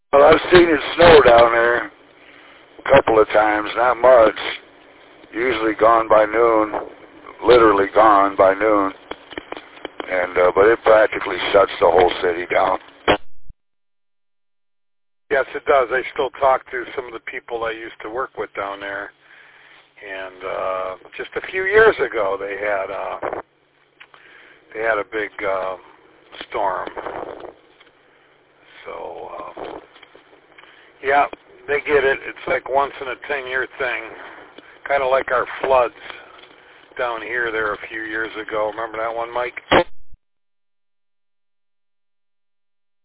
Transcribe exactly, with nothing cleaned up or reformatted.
Well, I've seen it snow down there a couple of times, not much. Usually gone by noon, literally gone by noon. And uh, but it practically shuts the whole city down. Yes, it does. I still talk to some of the people I used to work with down there. And uh, just a few years ago, they had uh, they had a big uh, storm. So, uh, yeah, they get it. It's like once in a ten-year thing, kind of like our floods down here there a few years ago. Remember that one, Mike?